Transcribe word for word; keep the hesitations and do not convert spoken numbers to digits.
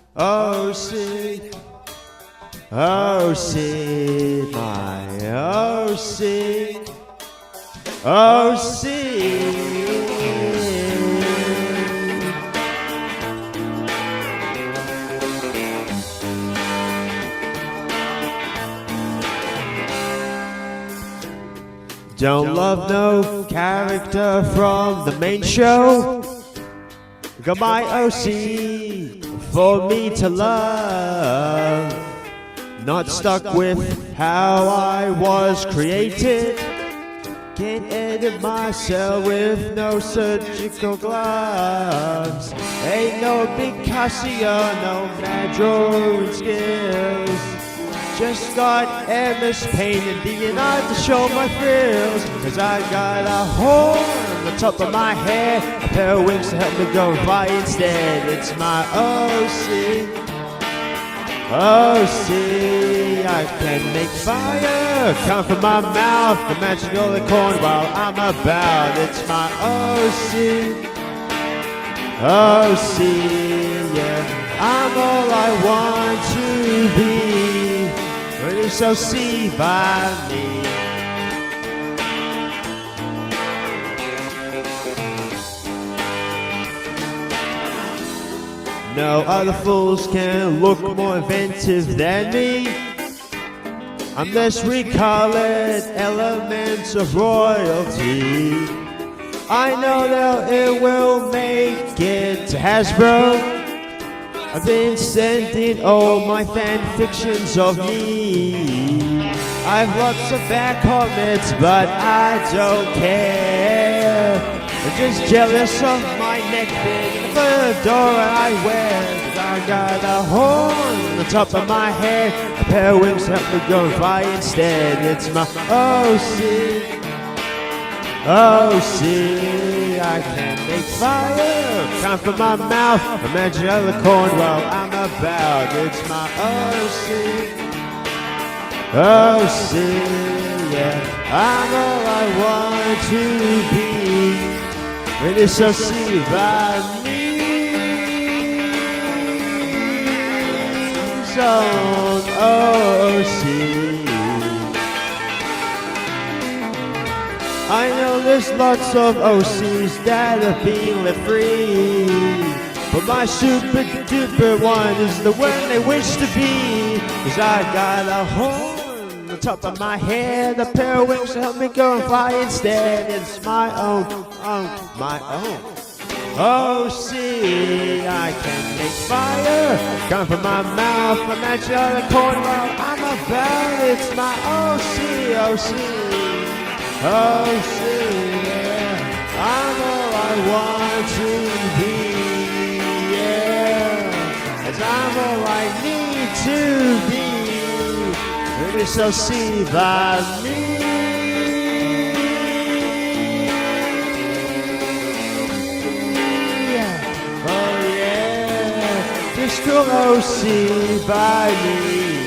O C, O C, my O C, O C. Don't love no character from the main show. Got my O C for me to love. Not stuck with how I was created. Can't edit myself with no surgical gloves. Ain't no big Casio, no mad drawing skills. Just got M S Paint and D and I to show my frills. Cause I got a hole on the top of my head, a pair of wings to help me go fly instead. It's my O C, O C. I can make fire come from my mouth, the magical corn while I'm about. It's my O C, O C, yeah. I'm all I want to be. Really so see by me. No other fools can look more inventive than me, unless we call it elements of royalty. I know that it will make it to Hasbro. I've been sending all my fan fictions of me. I've lots of bad comments, but I don't care. I'm just jealous of my neck big and the fedora I wear. Cause I got a horn on the top of my head, a pair of wings to help me go and fly instead. It's my O C, O C. I can make fire come from my mouth, imagine the corn while I'm about. It's my O C, O C, yeah. I'm all I want to be, really so see by me. Zone O C. I know there's lots of O Cs that are being let free, but my super duper one is the one they wish to be. Cause I got a horn on the top of my head, a pair of wings to help me go and fly instead. It's my own, own, my own O C. I can make fire come from my mouth, imagine the corn while I'm about. It's my O C, O C. Oh, see, yeah, I'm all I want to be, yeah, as I'm all I need to be, really so see by me. Oh yeah, just go O C by me.